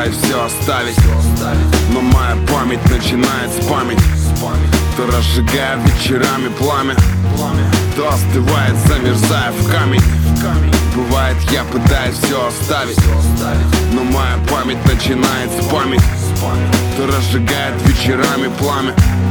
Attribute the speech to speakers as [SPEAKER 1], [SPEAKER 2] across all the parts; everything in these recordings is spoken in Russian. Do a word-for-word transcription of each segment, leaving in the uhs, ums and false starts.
[SPEAKER 1] пытаюсь все оставить, но моя память начинает спамить. То разжигая вечерами пламя, то остывает, замерзая в камень. Бывает, я пытаюсь все оставить, но моя память начинает спамить. То разжигает вечерами пламя,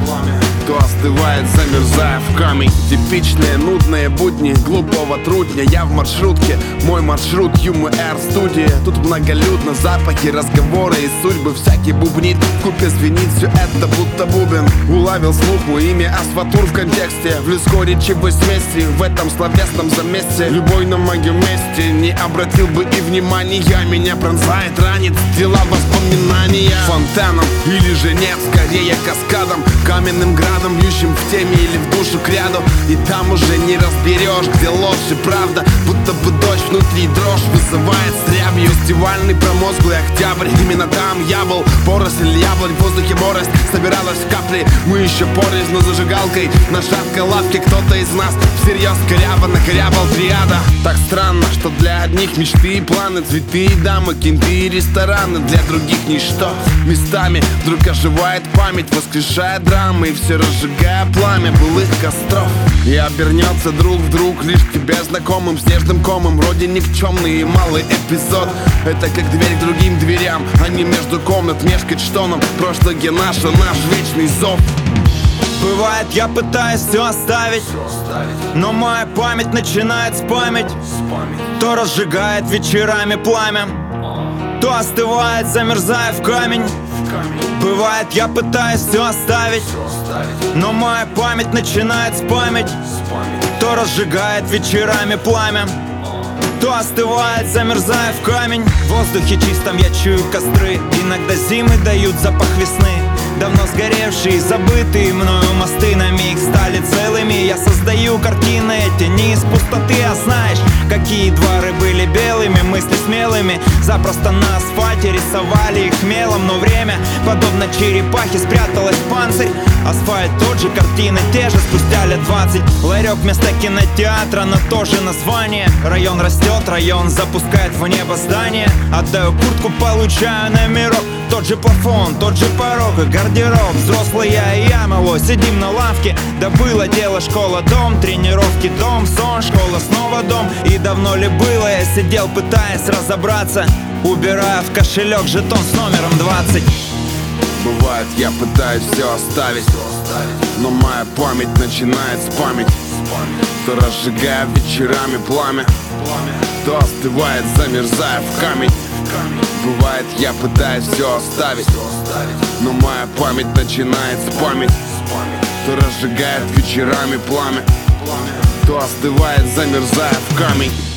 [SPEAKER 1] то остывает, замерзая в камень. Типичные нудные будни глупого трудня. Я в маршрутке, мой маршрут ЮМР студия. Тут многолюдно, запахи, разговоры и судьбы всякий бубнит. Вкупе звенит все это будто бубен. Уловил слух мое имя Асфатур в контексте. В людской речевой смеси, в этом словесном замесе. Любой на моем месте не обратил бы и внимания. Меня пронзает, ранит, дела воспоминания. Фонтаном или же нет, скорее каскадом, каменным градом, бьющим в теме или в душу к ряду. И там уже не разберешь, где ложь и правда. Будто бы дождь внутри, дрожь вызывает стряпью. Фестивальный промозглый октябрь, именно там я был. Поросль яблонь, в воздухе морость собиралась в капли. Мы еще порез, но зажигалкой на шаткой лавке кто-то из нас всерьез коряво накорябал триада. Так странно, что для одних мечты и планы, цветы и дамы, кенты и рестораны, для других ничто. Местами вдруг оживает память, воскрешая драмы и все разжигая пламя былых костров. И обернется друг в друг лишь тебе знакомым снежным комом. Вроде никчемный и малый эпизод. Это как дверь к другим дверям, а не между комнат мешкать что нам. Прошлое наше, наш вечный зов.
[SPEAKER 2] Бывает, я пытаюсь все оставить, но моя память начинает спамить. То разжигает вечерами пламя, то остывает, замерзая в камень. Бывает, я пытаюсь все оставить, но моя память начинает спамить. То разжигает вечерами пламя, то остывает, замерзая в камень. В воздухе чистом я чую костры. Иногда зимы дают запах весны. Давно сгоревшие, забытые мною мосты на миг стали целыми. Я создаю картины эти не из пустоты, а знаешь, какие дворы были белыми, мысли смелыми. Запросто на асфальте рисовали их мелом. Но время, подобно черепахе, спряталось в панцирь. Асфальт тот же, картины те же, спустя лет двадцать. Ларек вместо кинотеатра, но тоже название. Район растет, район запускает в небо здание. Отдаю куртку, получаю номерок. Тот же плафон, тот же порог и гардероб. Взрослый я и я малой, сидим на лавке. Да было дело, школа, дом, тренировки, дом, сон, школа, снова дом. И давно ли было, я сидел, пытаясь разобраться, убирая в кошелек жетон с номером двадцать.
[SPEAKER 1] Бывает, я пытаюсь все оставить, но моя память начинает спамить. То разжигая вечерами пламя, то остывает, замерзая в камень. Бывает, я пытаюсь все оставить, но моя память начинает спамить. То разжигает вечерами пламя, то остывает, замерзая в камень.